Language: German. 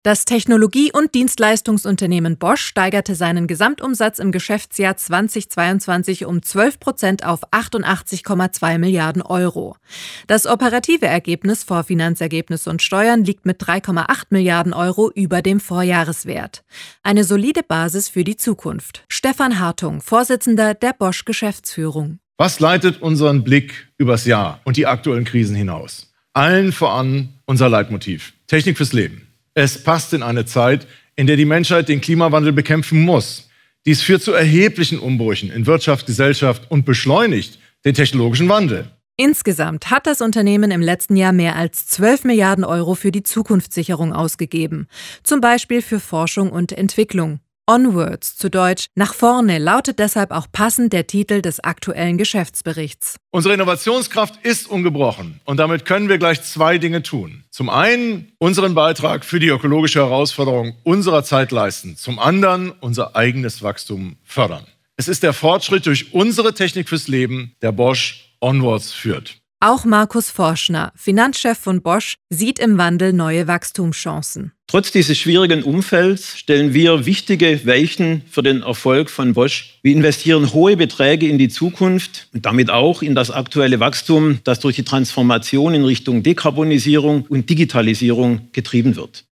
Das Technologie- und Dienstleistungsunternehmen Bosch steigerte seinen Gesamtumsatz im Geschäftsjahr 2022 um 12% auf 88,2 Milliarden Euro. Das operative Ergebnis vor Finanzergebnis und Steuern liegt mit 3,8 Milliarden Euro über dem Vorjahreswert. Eine solide Basis für die Zukunft. Stefan Hartung, Vorsitzender der Bosch-Geschäftsführung. Was leitet unseren Blick übers Jahr und die aktuellen Krisen hinaus? Allen voran unser Leitmotiv: Technik fürs Leben. Es passt in eine Zeit, in der die Menschheit den Klimawandel bekämpfen muss. Dies führt zu erheblichen Umbrüchen in Wirtschaft, Gesellschaft und beschleunigt den technologischen Wandel. Insgesamt hat das Unternehmen im letzten Jahr mehr als 12 Milliarden Euro für die Zukunftssicherung ausgegeben. Zum Beispiel für Forschung und Entwicklung. Onwards, zu Deutsch nach vorne, lautet deshalb auch passend der Titel des aktuellen Geschäftsberichts. Unsere Innovationskraft ist ungebrochen und damit können wir gleich zwei Dinge tun. Zum einen unseren Beitrag für die ökologische Herausforderung unserer Zeit leisten, zum anderen unser eigenes Wachstum fördern. Es ist der Fortschritt durch unsere Technik fürs Leben, der Bosch Onwards führt. Auch Markus Forschner, Finanzchef von Bosch, sieht im Wandel neue Wachstumschancen. Trotz dieses schwierigen Umfelds stellen wir wichtige Weichen für den Erfolg von Bosch. Wir investieren hohe Beträge in die Zukunft und damit auch in das aktuelle Wachstum, das durch die Transformation in Richtung Dekarbonisierung und Digitalisierung getrieben wird.